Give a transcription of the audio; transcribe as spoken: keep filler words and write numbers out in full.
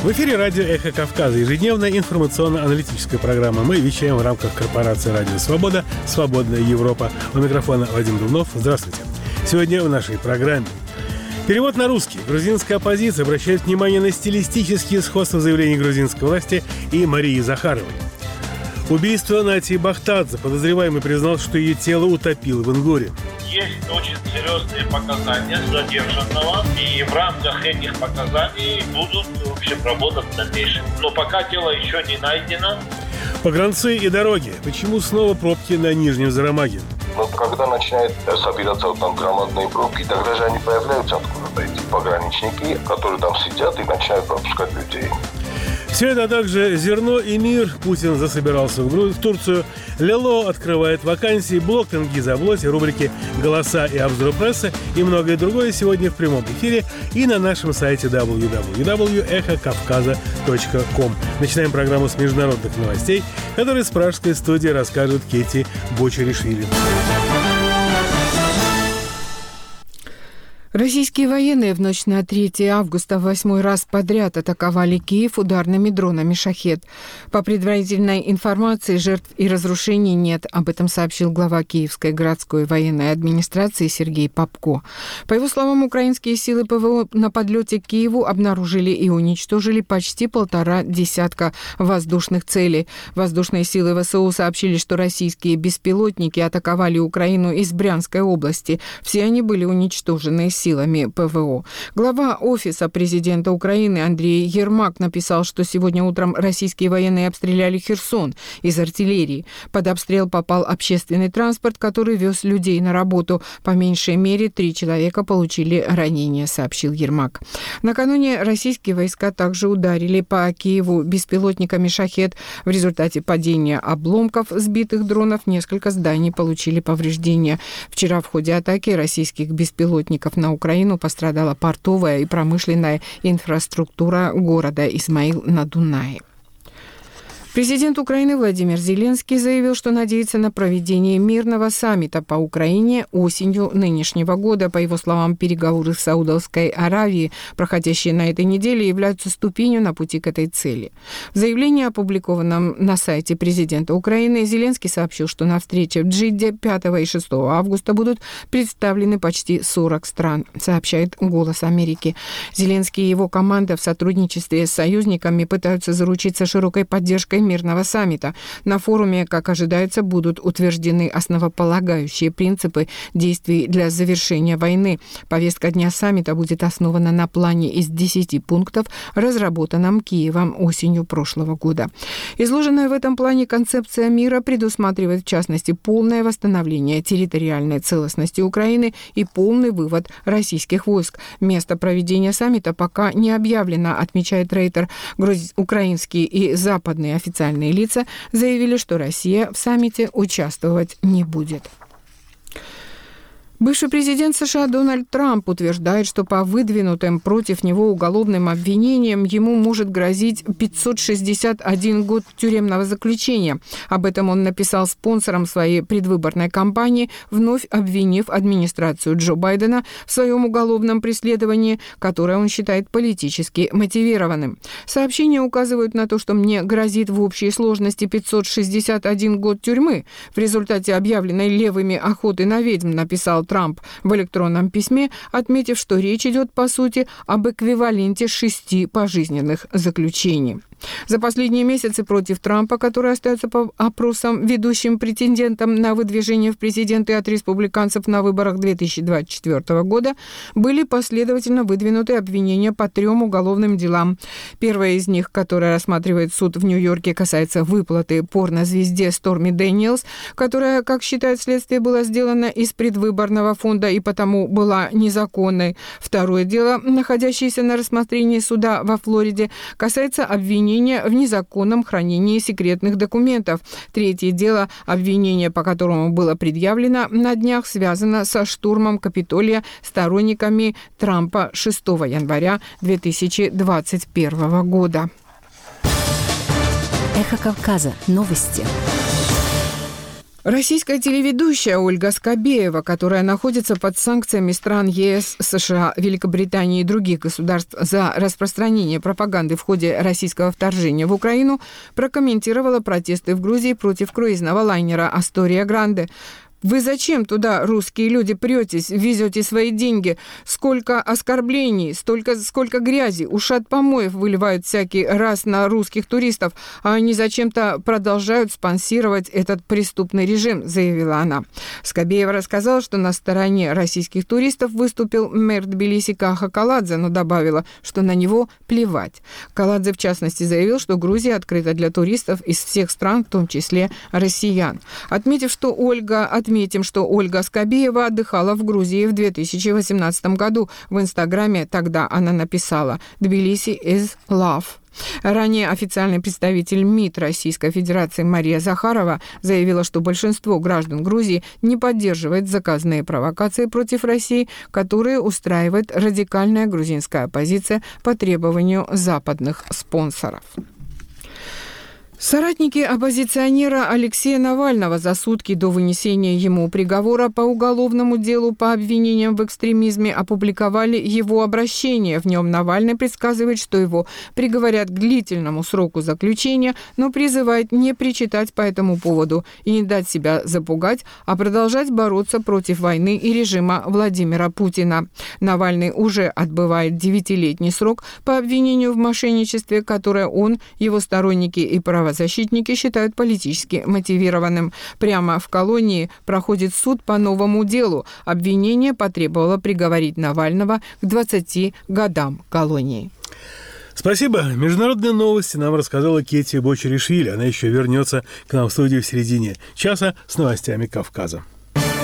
В эфире радио «Эхо Кавказа», ежедневная информационно-аналитическая программа. Мы вещаем в рамках корпорации «Радио Свобода», «Свободная Европа». У микрофона Вадим Дубнов. Здравствуйте. Сегодня в нашей программе перевод на русский. Грузинская оппозиция обращает внимание на стилистические сходства заявлений грузинской власти и Марии Захаровой. Убийство Натии Бахтадзе. Подозреваемый признал, что ее тело утопил в Ингуре. Есть очень серьезные показания задержанного, и в рамках этих показаний будут, в общем, работать в дальнейшем. Но пока тело еще не найдено. Погранцы и дороги. Почему снова пробки на Нижнем Зарамаге? Но когда начинают собираться вот там громадные пробки, тогда же они появляются откуда-то, эти пограничники, которые там сидят и начинают пропускать людей. Все это, а также зерно и мир. Путин засобирался в, Гру... в Турцию. Лело открывает вакансии. Блок Тенгиза Облоси, рубрики «Голоса и обзор прессы» и многое другое сегодня в прямом эфире и на нашем сайте дабл ю дабл ю дабл ю точка эхо кавказа точка ком. Начинаем программу с международных новостей, которые с пражской студии расскажет Кетти Бочаришвили. Российские военные в ночь на третье августа в восьмой раз подряд атаковали Киев ударными дронами «Шахед». По предварительной информации, жертв и разрушений нет. Об этом сообщил глава Киевской городской военной администрации Сергей Попко. По его словам, украинские силы ПВО на подлете к Киеву обнаружили и уничтожили почти полтора десятка воздушных целей. Воздушные силы ВСУ сообщили, что российские беспилотники атаковали Украину из Брянской области. Все они были уничтожены силами ПВО. Глава Офиса президента Украины Андрей Ермак написал, что сегодня утром российские военные обстреляли Херсон из артиллерии. Под обстрел попал общественный транспорт, который вез людей на работу. По меньшей мере три человека получили ранения, сообщил Ермак. Накануне российские войска также ударили по Киеву беспилотниками «Шахед». В результате падения обломков сбитых дронов несколько зданий получили повреждения. Вчера в ходе атаки российских беспилотников на Украину пострадала портовая и промышленная инфраструктура города Измаил на Дунае. Президент Украины Владимир Зеленский заявил, что надеется на проведение мирного саммита по Украине осенью нынешнего года. По его словам, переговоры с Саудовской Аравией, проходящие на этой неделе, являются ступенью на пути к этой цели. В заявлении, опубликованном на сайте президента Украины, Зеленский сообщил, что на встрече в Джидде пятого и шестого августа будут представлены почти сорок стран, сообщает «Голос Америки». Зеленский и его команда в сотрудничестве с союзниками пытаются заручиться широкой поддержкой мирного саммита. На форуме, как ожидается, будут утверждены основополагающие принципы действий для завершения войны. Повестка дня саммита будет основана на плане из десяти пунктов, разработанном Киевом осенью прошлого года. Изложенная в этом плане концепция мира предусматривает, в частности, полное восстановление территориальной целостности Украины и полный вывод российских войск. Место проведения саммита пока не объявлено, отмечает Рейтер. Груз... Украинские и западные официальные Официальные лица заявили, что Россия в саммите участвовать не будет. Бывший президент США Дональд Трамп утверждает, что по выдвинутым против него уголовным обвинениям ему может грозить пятьсот шестьдесят один год тюремного заключения. Об этом он написал спонсорам своей предвыборной кампании, вновь обвинив администрацию Джо Байдена в своем уголовном преследовании, которое он считает политически мотивированным. Сообщения указывают на то, что мне грозит в общей сложности пятьсот шестьдесят один год тюрьмы в результате объявленной левыми охоты на ведьм, написал Трамп в электронном письме, отметив, что речь идет, по сути, об эквиваленте шести пожизненных заключений. За последние месяцы против Трампа, который остается по опросам ведущим претендентом на выдвижение в президенты от республиканцев на выборах две тысячи двадцать четвёртого года, были последовательно выдвинуты обвинения по трем уголовным делам. Первое из них, которое рассматривает суд в Нью-Йорке, касается выплаты порнозвезде Сторми Дэниелс, которая, как считает следствие, была сделана из предвыборного фонда и потому была незаконной. Второе дело, находящееся на рассмотрении суда во Флориде, касается обвинения в незаконном хранении секретных документов. Третье дело, обвинение по которому было предъявлено на днях, связано со штурмом Капитолия сторонниками Трампа шестого января две тысячи двадцать первого года. Эхо Кавказа. Новости. Российская телеведущая Ольга Скобеева, которая находится под санкциями стран ЕС, США, Великобритании и других государств за распространение пропаганды в ходе российского вторжения в Украину, прокомментировала протесты в Грузии против круизного лайнера «Астория Гранде». Вы зачем туда, русские люди, претесь, везете свои деньги? Сколько оскорблений, столько, сколько грязи, ушат помоев выливают всякий раз на русских туристов, а они зачем-то продолжают спонсировать этот преступный режим, заявила она. Скобеева рассказала, что на стороне российских туристов выступил мэр Тбилиси Каха Каладзе, но добавила, что на него плевать. Каладзе, в частности, заявил, что Грузия открыта для туристов из всех стран, в том числе россиян. Отметив, что Ольга от Отметим, что Ольга Скобеева отдыхала в Грузии в две тысячи восемнадцатом году. В Инстаграме тогда она написала «Тбилиси is love». Ранее официальный представитель МИД Российской Федерации Мария Захарова заявила, что большинство граждан Грузии не поддерживает заказные провокации против России, которые устраивает радикальная грузинская оппозиция по требованию западных спонсоров. Соратники оппозиционера Алексея Навального за сутки до вынесения ему приговора по уголовному делу по обвинениям в экстремизме опубликовали его обращение. В нем Навальный предсказывает, что его приговорят к длительному сроку заключения, но призывает не причитать по этому поводу и не дать себя запугать, а продолжать бороться против войны и режима Владимира Путина. Навальный уже отбывает девятилетний срок по обвинению в мошенничестве, которое он, его сторонники и правозащитники Правозащитники считают политически мотивированным. Прямо в колонии проходит суд по новому делу. Обвинение потребовало приговорить Навального к двадцати годам колонии. Спасибо. Международные новости нам рассказала Кетия Бочаришвили. Она еще вернется к нам в студию в середине часа с новостями Кавказа.